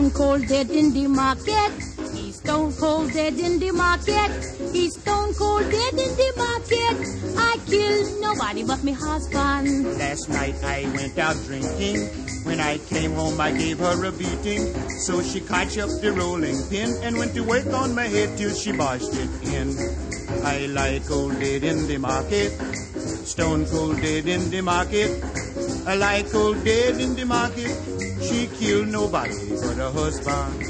stone cold dead in the market. He's stone cold dead in the market. He's stone cold dead in the market. I killed nobody but me husband. Last night I went out drinking. When I came home I gave her a beating. So she caught up the rolling pin and went to work on my head till she bashed it in. I lie cold dead in the market. Stone cold dead in the market. I lie cold dead in the market. She killed nobody but her husband.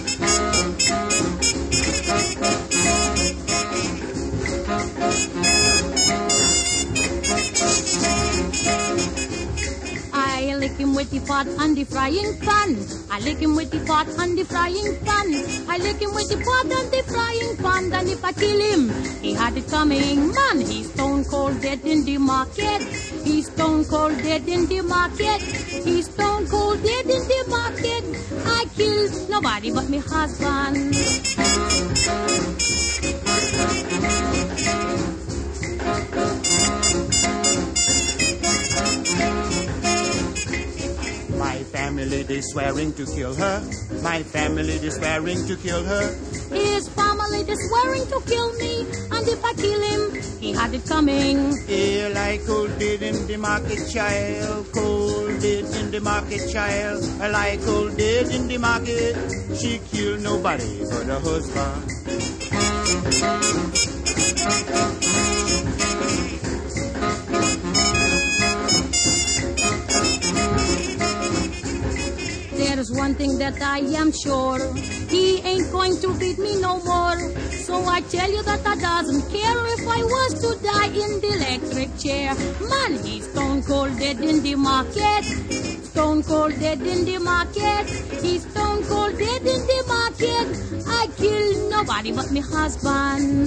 I lick him with the pot and the frying pan. I lick him with the pot and the frying pan. I lick him with the pot and the frying pan. And if I kill him, he had it coming. Man, he's stone cold dead in the market. He's stone cold dead in the market. He's stone cold dead in the market. I killed nobody but me husband. My family, they swearing to kill her. My family, they swearing to kill her. His family, they swearing to kill me. And if I kill him, he had it coming. Here lie cold dead in the market, child. Cold dead in the market, child. I lie cold dead in the market. She killed nobody but her husband. There's one thing that I am sure. He ain't going to beat me no more. So I tell you that I doesn't care if I was to die in the electric chair. Man, he's stone cold dead in the market. Stone cold dead in the market. He's stone cold dead in the market. I killed nobody but me husband.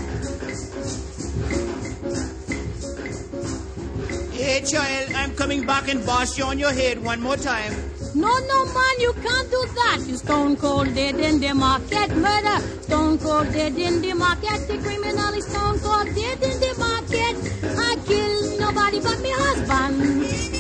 Hey, child, I'm coming back and bash you on your head one more time. No, man, you can't do that. You stone cold dead in the market. Murder, stone cold dead in the market. The criminal is stone cold dead in the market. I killed nobody but me husband.